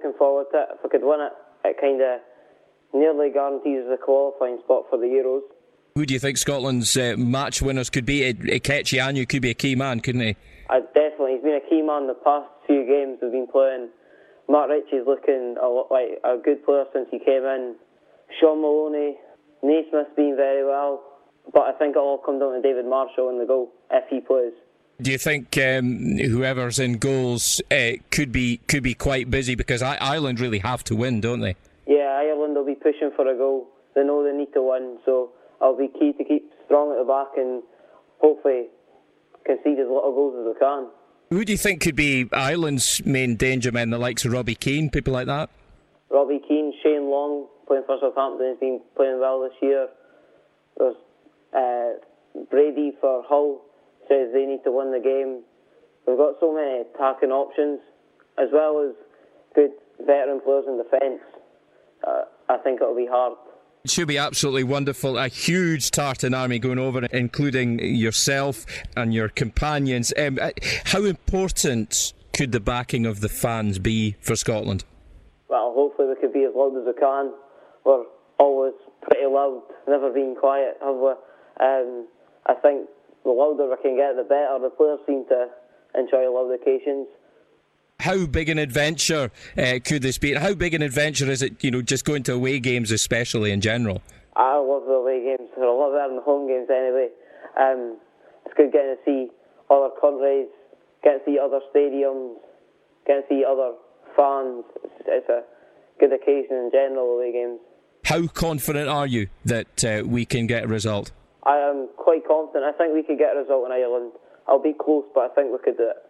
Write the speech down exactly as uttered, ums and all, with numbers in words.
looking forward to it. If we could win it, it kind of nearly guarantees the qualifying spot for the Euros. Who do you think Scotland's uh, match winners could be? Ikechi Anu could be a key man, couldn't he? Uh, definitely. He's been a key man the past few games we've been playing. Mark Ritchie's looking a lot like a good player since he came in. Sean Maloney, Naismith's been very well. But I think it'll all come down to David Marshall in the goal, if he plays. Do you think um, whoever's in goals uh, could be could be quite busy? Because I- Ireland really have to win, don't they? Yeah, Ireland will be pushing for a goal. They know they need to win, so it'll be key to keep strong at the back and hopefully concede as little goals as we can. Who do you think could be Ireland's main danger men, the likes of Robbie Keane, people like that? Robbie Keane, Shane Long, playing for Southampton, has been playing well this year. There's uh, Brady for Hull, says they need to win the game. We've got so many attacking options, as well as good veteran players in defence. Uh, I think it'll be hard. It should be absolutely wonderful. A huge Tartan army going over, including yourself and your companions. Um, how important could the backing of the fans be for Scotland? Well, hopefully we could be as loud as we can. We're always pretty loud, never been quiet, have we? Um, I think the louder we can get, the better. The players seem to enjoy loud occasions. How big an adventure uh, could this be? How big an adventure is it, you know, just going to away games especially in general? I love the away games. They're a lot better than the home games anyway. Um, it's good getting to see other countries, getting to see other stadiums, getting to see other fans. It's, it's a good occasion in general, away games. How confident are you that uh, we can get a result? I am quite confident. I think we could get a result in Ireland. I'll be close, but I think we could do it.